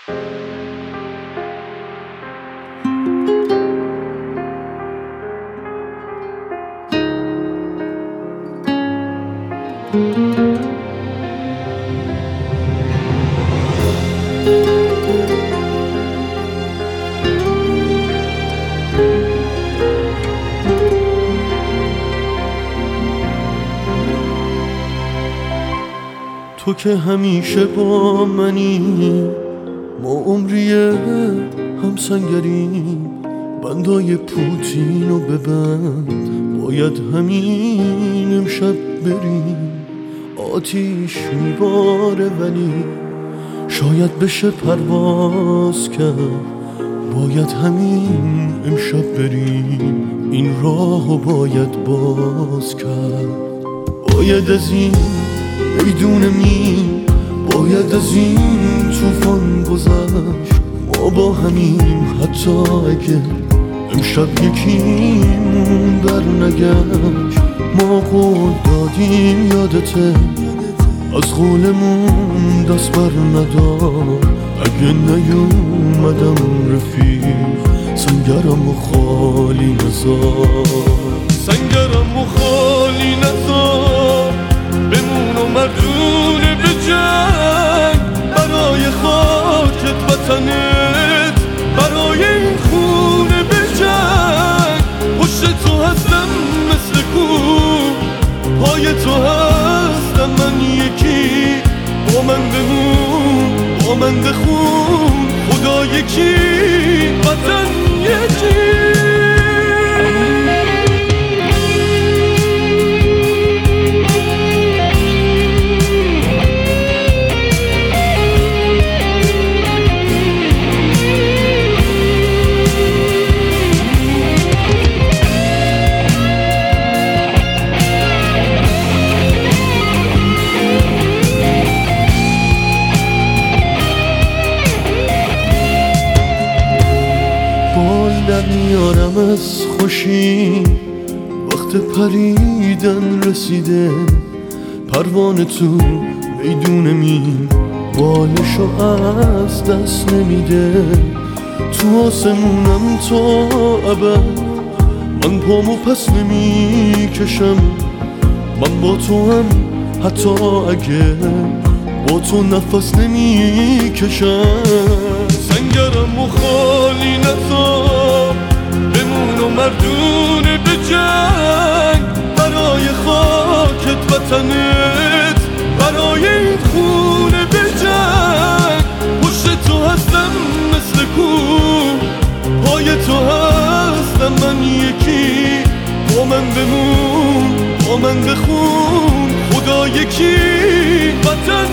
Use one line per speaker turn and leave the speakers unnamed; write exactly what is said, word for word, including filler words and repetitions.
تو که همیشه با منی، ما عمریه هم سنگریم. بندای پوتینو ببند، باید همین امشب بریم. آتیش میباره ولی شاید بشه پرواز کرد. باید همین امشب بریم، این راهو باید باز کرد. باید از این میدونه می باید از این توفان گذشت. ما با همیم حتی اگه امشب یکیمون در نگشت. ما قول دادیم یادته، از قولمون دست بر ندار. اگه نیومدم رفیق، سنگرم و خالی نزار. سنگرم و خالی نزار، بمون و مردونه به جنگ. برای خاکت وطنت، برای این خونه به جنگ. پشت تو هستم مثل کوه، پای تو هستم من یکی. با من بمون، با من بخون، خدا یکی، وطن یکی. در میارم از خوشی، وقت پریدن رسیده. پروانه تو میدون می بالشو از دست نمیده. تو آسمونم تا ابد، من پامو پس نمی کشم. من با تو هم حتی اگه با تو نفس نمی کشم. سنگرم و خالی نزار، بمون و مردونه به جنگ. برای خاکت وطنت، برای این خونه به جنگ. پشت تو هستم مثل کوه، پای تو هستم من یکی. با من بمون، با من بخون، خدا یکی، وطن